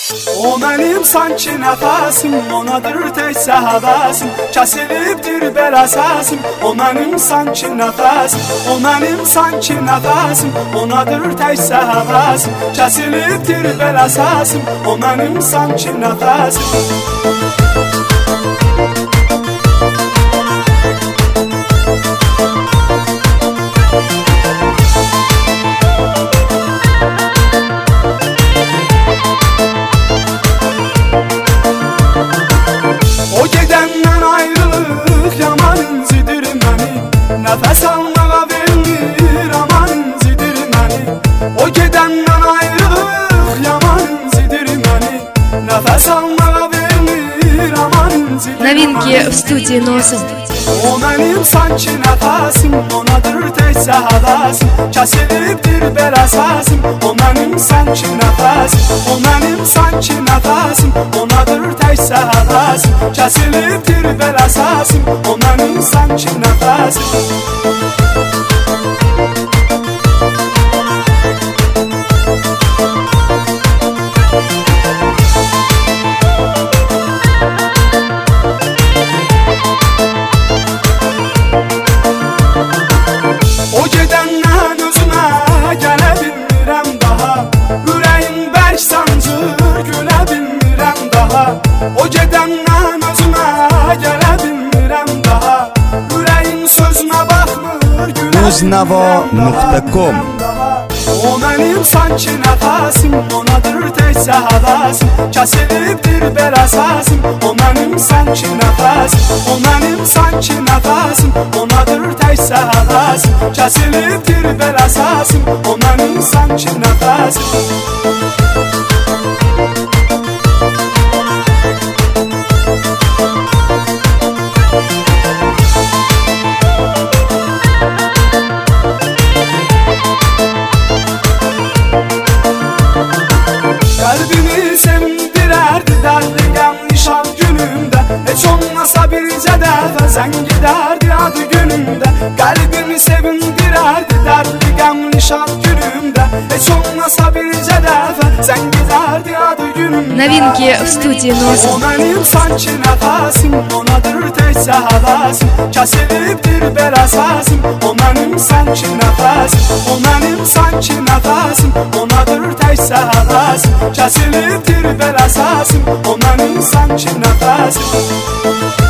O mənim sanki nəfəsim, onadır təkcə həvəsim, kəsilibdir bel əsasim. O mənim sanki nəfəsim, o mənim sanki nəfəsim, onadır təkcə həvəsim, kəsilibdir bel əsasim. O mənim sanki nəfəsim. Nəfəs almağa vermir, aman incidir məni. O gedəndən ayrılıq, yaman incidir məni. Nəfəs almağa vermir, aman incidir məni. Новинки в студии Носа. O mənim sanki nəfəsim, onadır təkcə həvəsim, kəsilibdir bel əsasim. O mənim sanki nəfəsim, o mənim sanki nəfəsim, onadır təkcə həvəsim, kəsilibdir bel əsasim. O mənim sanki nəfəsim. O gedəndən özümə gələ bilmirəm daha, ürəyim bərk sancır, gülə bilmirəm daha. O gedəndən özümə gələ bilmirəm daha, ürəyim sözümə baxmır, gülə Muznavo.com. O mənim sanki nəfəsim, onadır təkcə həvəsim, kəsilibdir bel əsasim. O mənim sanki nəfəsim, o mənim sanki nəfəsim, onadır təkcə həvəsim, kəsilibdir bel əsasim. O mənim sanki nəfəsim. Qəlbimi sevindirərdi dərli qəm nişan günümdə, heç olmasa bircə dəfə zəng edərdi adı günümdə. Qəlbimi sevindirərdi dərli qəm nişan günümdə, heç olmasa bircə dəfə zəng edərdi adı günümdə. Новинки в студии Носа. O mənim sanki nəfəsim, onadır təkcə həvəsim, kəsilibdir bel əsasim. O mənim sanki nəfəsim, o mənim sanki nəfəsim, onadır təkcə həvəsim, kəsilibdir bel əsasim. O mənim sanki nəfəsim.